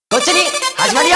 こっちに始まるよ。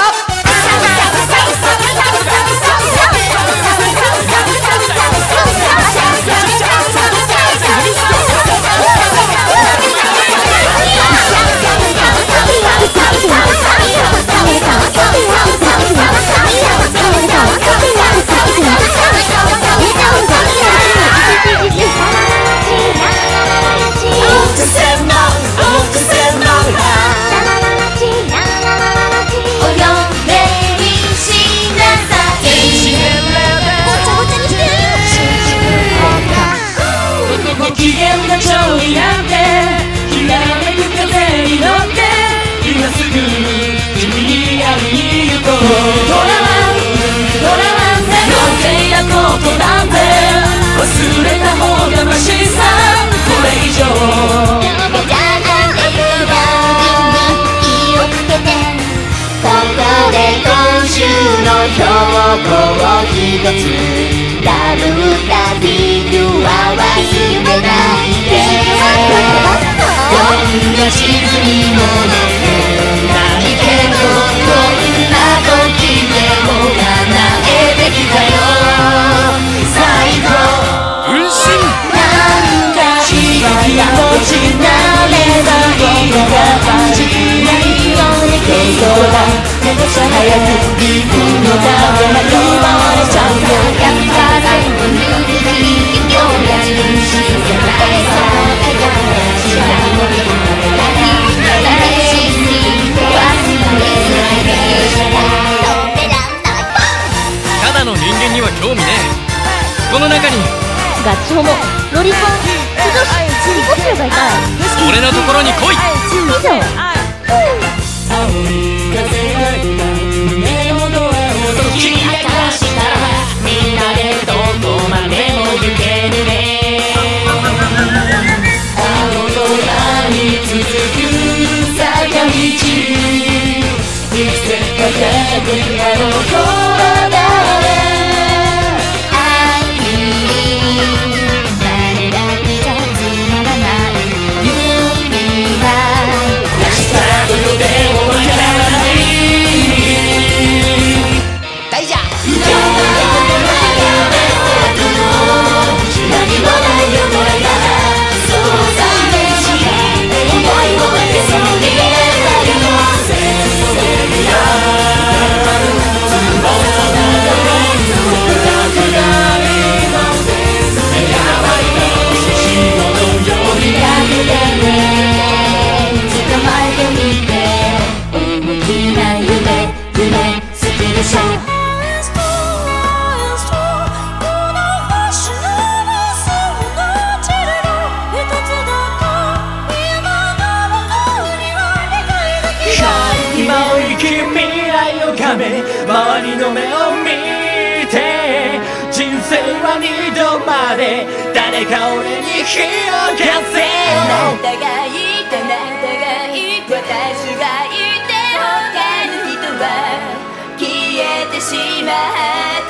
機嫌な蝶になってひらめく風に乗って今すぐ君に会いに行こう。ドラマンで予定やことなんて忘れた方がマシさ。これ以上夢じゃないよ。気をつけて。ここで今週の標語を一つ。ラブダビデュは忘れないで。どんな沈みもないけどどんな時でも叶えてきたよ。最高運針なんか気持ちなればいいのが感じないよね。そうだ早く行くのだ。今はちゃんとただの人間には興味ねえ。この中にガチホモ、ロリコン、不女子、ニコチュウがいたら俺のところに来い。 以上。 青い風が今胸のドアを解き明かしたらみんなでどこまでも行けるね。青空に続く坂道いつか帰ってくあの頃だ。今を生きる未来をかめ周りの目を見て人生は二度まで誰か俺に火を貸せ。 あなたがいてあなたがいて私がいて他の人は消えてしまった。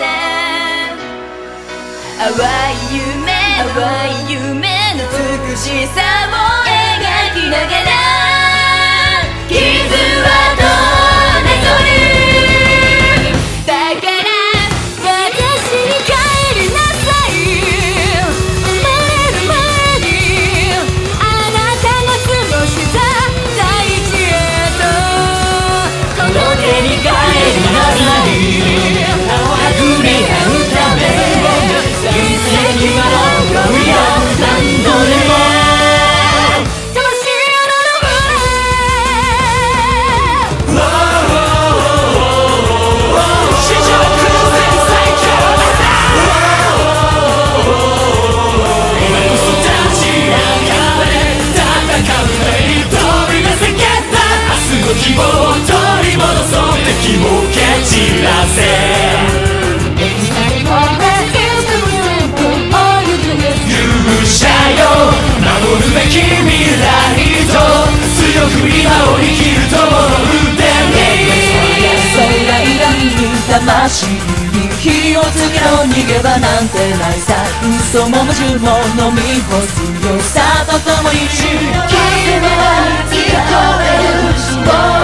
淡い夢の美しさを描きながら傷はどうなぞる。だから私に帰りなさい。生まれる前にあなたが過ごした大地へとこの手に帰りなさい。はぐれ合うため奇跡は起こるよ何度でも。希望を取り戻そう敵を蹴散らせ。勇者よ守るべき未来と強く今を生きると思う腕に空がに魂に火をつけろ逃げ場なんてないさ。嘘も矛盾も飲み干すよさと共に君は聞こえる僕の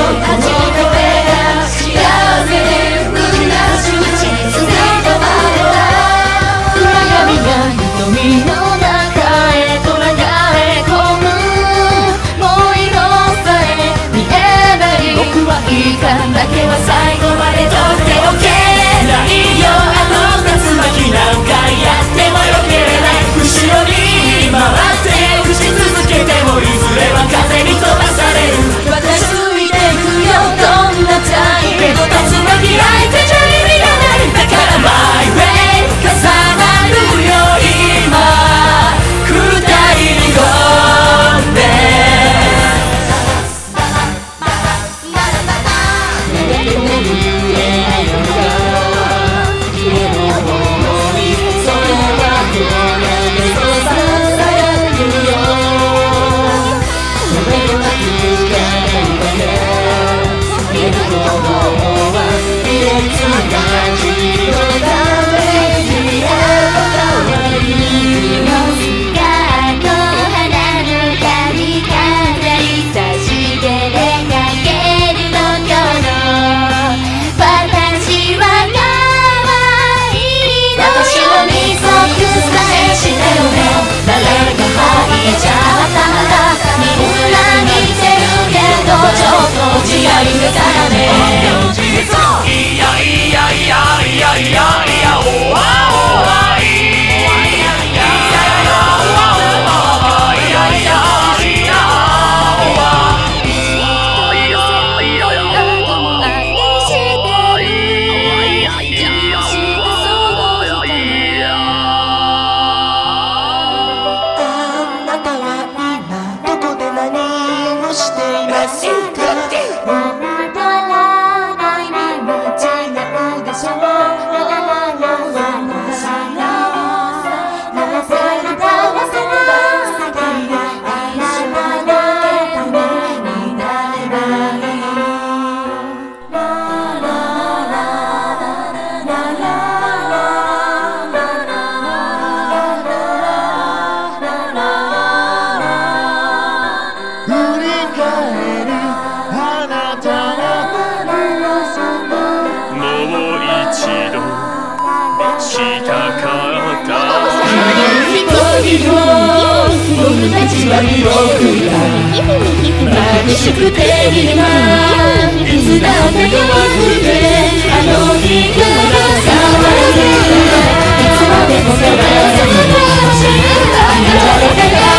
眩しくていつだって弱くてあの日から変わらずいつまでも変わらず見られたら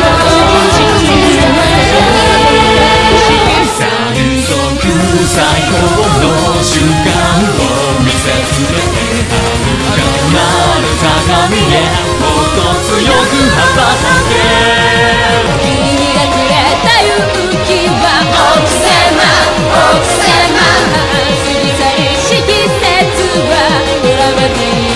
最高の瞬間を見せつけて遥かなる高みへもっと強く羽ばたけ君がくれた勇気は奥様過ぎ去りし季節は選ばず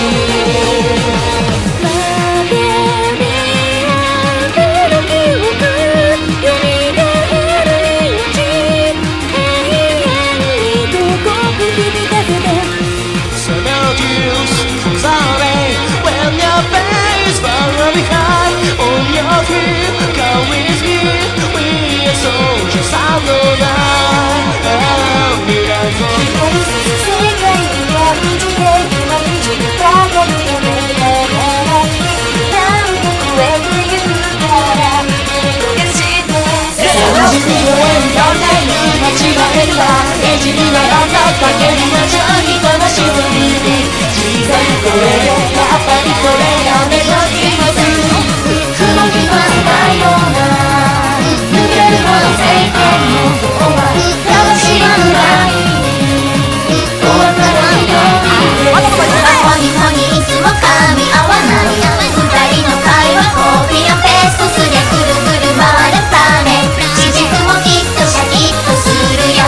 エジにならなかける魔女に悲しむに小さい声でやっぱりこれやめときます雲にはないような抜けるほど晴天の方は魂がない終わったらいよホニホニいつも噛み合わない二人の会話コピーペーストすりゃくるくる回るパネ指軸もきっとシャキッとするよ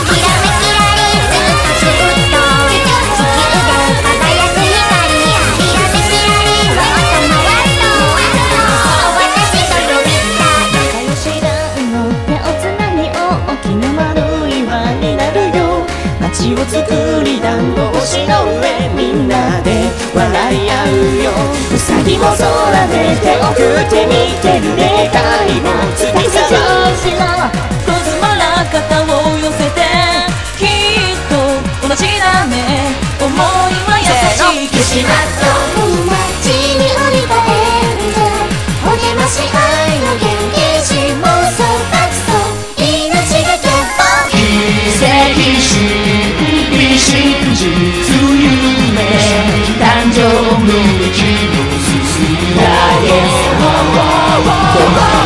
街を作り団子星の上みんなで笑い合うよウサギも空で手を振って見てる願いも月さらしら小妻ら肩を寄せてしまっと街に降りたエンジェル励まし愛の元気し妄想爆走命がキャッポ奇跡真実夢誕生無益の進んだ